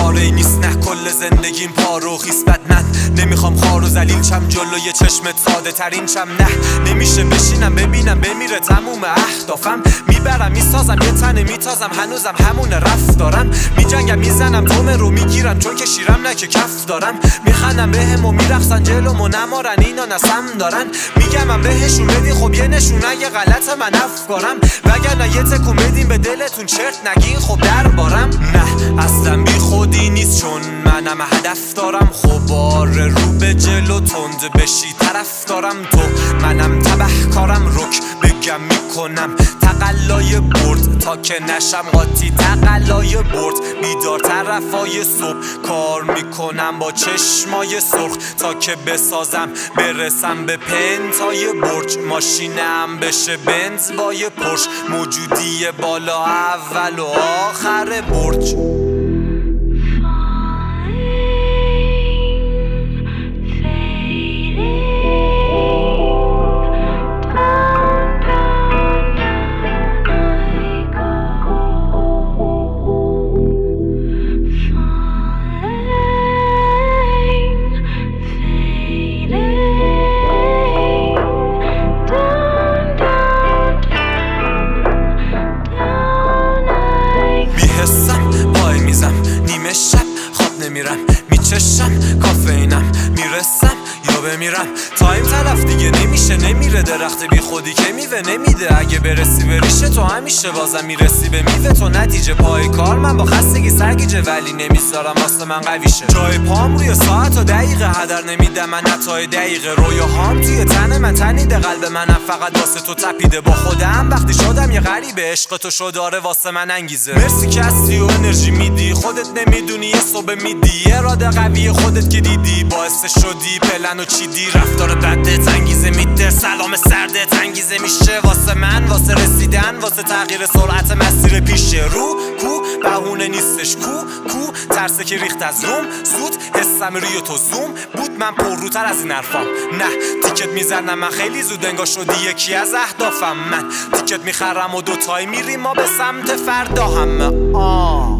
چاره نیست نه کل زندگیم پارو خیس بد من نمیخوام خار و ذلیل چم جلوی چشمت ساده ترین چم نه نمیشه بشینم ببینم بمیره تموم اهدافم میبرم میسازم یه تنه میتازم هنوزم همون رفتارم میجنگم میزنم تومه رو میگیرم چون که شیرم نه که کف دارم میخندم بهم و میرقصن جلومو نمارن اینا نسم دارن میگم بهشون بدین خب یه نشون اگه غلط من افکارم وگرنه یه تکون بدین به دلتون چرت نگین خب دربارم نه اصلا بی خودی نیست چون منم هدف دارم خب بار رو به جلو تند بشی طرف دارم تو منم تبهکارم رک بگم میکنم تقلای برد تا که نشم قاطی تقلای برد بیدار طرفای صبح کار میکنم با چشمای سرخ تا که بسازم برسم به پنتای برج ماشینم بشه بنز با یه پرش موجودی بالا اول و آخر برج نمیرم میچشم کافئینم میرسم یا بمیرم تایم طرف دیگه نمیشه نمیره درخت بی خودی که میوه نمیده اگه برسی به ریشه تو همیشه بازم میرسی به میوه تو نتیجه پای کار من با خستگی سرگیجه ولی نمیذارم واسه من قویشه جای پام روی ساعت و دقیقه هدر نمیدم من حتی دقیقه رویاهام توی تن من تنیده قلب منم فقط واسه تو تپیده با خودم وقتی شدم یه غریبه عشق تو شداره واسه من انگیزه مرسی که هستی و انرژی میدی خودت نمیدونی یه صبح میدی اراده قوی خودت که دیدی باعث شدی پلن و چیدی رفتار بدت انگیزه میده سلام سردت انگیزه میشه واسه من واسه رسیدن واسه تغییر سرعت مسیر پیشه رو کو بهونه نیستش کو ترسه که ریخت از روم زود حسم روی تو زوم بود من پرروتر از این حرفام نه تیکت میزنم من خیلی زود انگار شدی یکی از اهدافم من تیکت میخرم و دوتایی میریم ما به سمت فردا همه